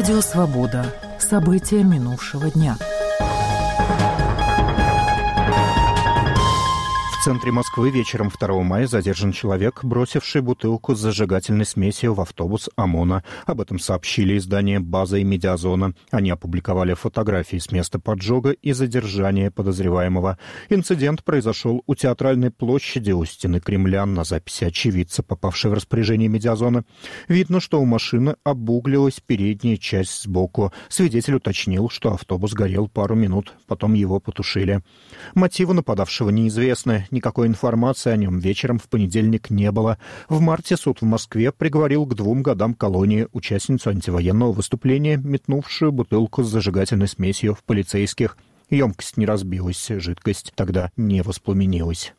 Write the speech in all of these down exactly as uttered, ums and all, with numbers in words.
Радио «Свобода». События минувшего дня. В центре Москвы вечером второго мая задержан человек, бросивший бутылку с зажигательной смесью в автобус ОМОНа. Об этом сообщили издания «База» и «Медиазона». Они опубликовали фотографии с места поджога и задержания подозреваемого. Инцидент произошел у Театральной площади у стены Кремля. На записи очевидца, попавшей в распоряжение «Медиазона», видно, что у машины обуглилась передняя часть сбоку. Свидетель уточнил, что автобус горел пару минут, потом его потушили. Мотивы нападавшего неизвестны. Никакой информации о нем вечером в понедельник не было. В марте суд в Москве приговорил к двум годам колонии участницу антивоенного выступления, метнувшую бутылку с зажигательной смесью в полицейских. Емкость не разбилась, жидкость тогда не воспламенилась.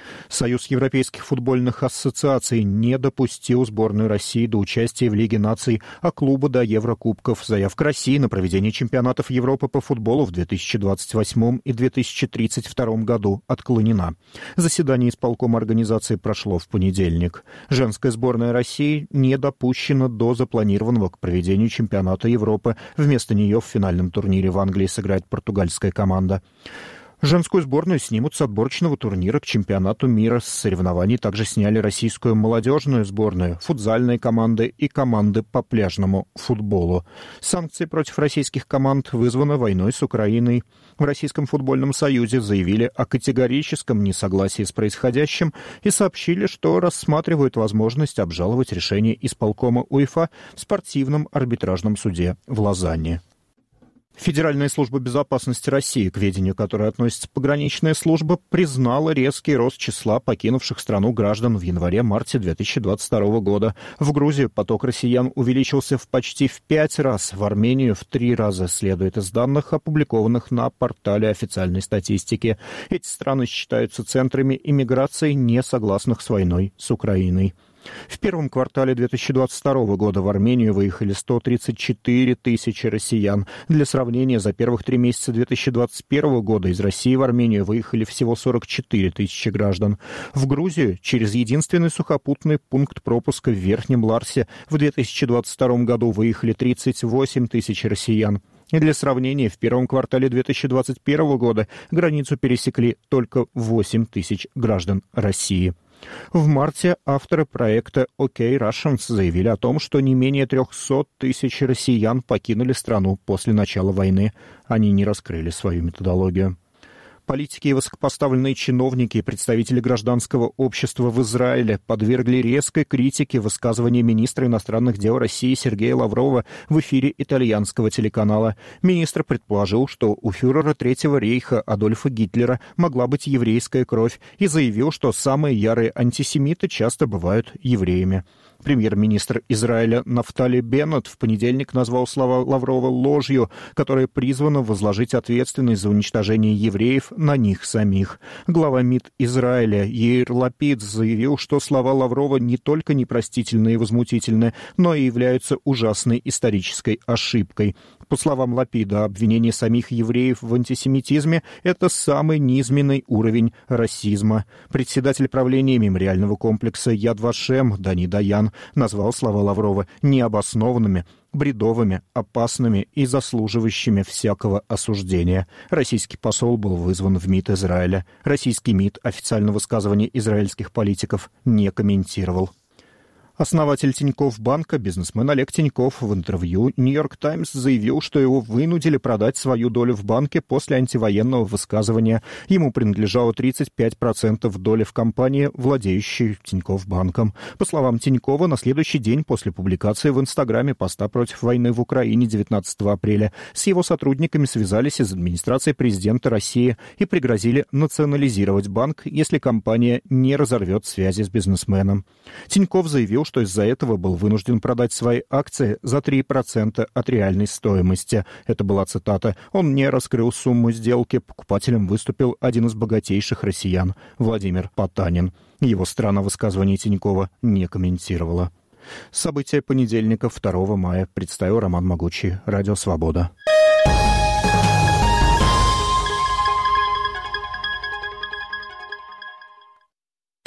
Союз европейских футбольных ассоциаций не допустил сборную России до участия в Лиге наций, а клуба до Еврокубков. Заявка России на проведение чемпионатов Европы по футболу в две тысячи двадцать восьмом и две тысячи тридцать втором году отклонена. Заседание исполкома организации прошло в понедельник. Женская сборная России не допущена до запланированного к проведению чемпионата Европы. Вместо нее в финальном турнире в Англии сыграет португальская команда. Женскую сборную снимут с отборочного турнира к чемпионату мира. С соревнований также сняли российскую молодежную сборную, футзальные команды и команды по пляжному футболу. Санкции против российских команд вызваны войной с Украиной. В Российском футбольном союзе заявили о категорическом несогласии с происходящим и сообщили, что рассматривают возможность обжаловать решение исполкома УЕФА в спортивном арбитражном суде в Лозанне. Федеральная служба безопасности России, к ведению которой относится пограничная служба, признала резкий рост числа покинувших страну граждан в январе-марте две тысячи двадцать второго года. В Грузию поток россиян увеличился в почти в пять раз, в Армению в три раза, следует из данных, опубликованных на портале официальной статистики. Эти страны считаются центрами иммиграции, не согласных с войной с Украиной. В первом квартале две тысячи двадцать второго года в Армению выехали сто тридцать четыре тысячи россиян. Для сравнения, за первых три месяца две тысячи двадцать первого года из России в Армению выехали всего сорок четыре тысячи граждан. В Грузию через единственный сухопутный пункт пропуска в Верхнем Ларсе в две тысячи двадцать втором году выехали тридцать восемь тысяч россиян. И для сравнения, в первом квартале две тысячи двадцать первого года границу пересекли только восемь тысяч граждан России. В марте авторы проекта «OK Russians» заявили о том, что не менее трехсот тысяч россиян покинули страну после начала войны. Они не раскрыли свою методологию. Политики и высокопоставленные чиновники и представители гражданского общества в Израиле подвергли резкой критике высказывания министра иностранных дел России Сергея Лаврова в эфире итальянского телеканала. Министр предположил, что у фюрера Третьего рейха Адольфа Гитлера могла быть еврейская кровь, и заявил, что самые ярые антисемиты часто бывают евреями. Премьер-министр Израиля Нафтали Беннет в понедельник назвал слова Лаврова ложью, которая призвана возложить ответственность за уничтожение евреев на них самих. Глава МИД Израиля Яир Лапид заявил, что слова Лаврова не только непростительны и возмутительны, но и являются ужасной исторической ошибкой. По словам Лапида, обвинение самих евреев в антисемитизме – это самый низменный уровень расизма. Председатель правления мемориального комплекса Яд Вашем Дани Даян назвал слова Лаврова необоснованными, бредовыми, опасными и заслуживающими всякого осуждения. Российский посол был вызван в МИД Израиля. Российский МИД официально высказывания израильских политиков не комментировал. Основатель Тинькофф банка, бизнесмен Олег Тинькофф, в интервью «Нью-Йорк Таймс» заявил, что его вынудили продать свою долю в банке после антивоенного высказывания. Ему принадлежало тридцать пять процентов доли в компании, владеющей Тинькофф банком. По словам Тинькова, на следующий день после публикации в Инстаграме поста против войны в Украине девятнадцатого апреля с его сотрудниками связались из администрации президента России и пригрозили национализировать банк, если компания не разорвет связи с бизнесменом. Тинькофф заявил, что из-за этого был вынужден продать свои акции за три процента от реальной стоимости. Это была цитата. Он не раскрыл сумму сделки. Покупателем выступил один из богатейших россиян, Владимир Потанин. Его страна высказываний Тинькова не комментировала. События понедельника, второго мая, представил Роман Могучий. Радио «Свобода».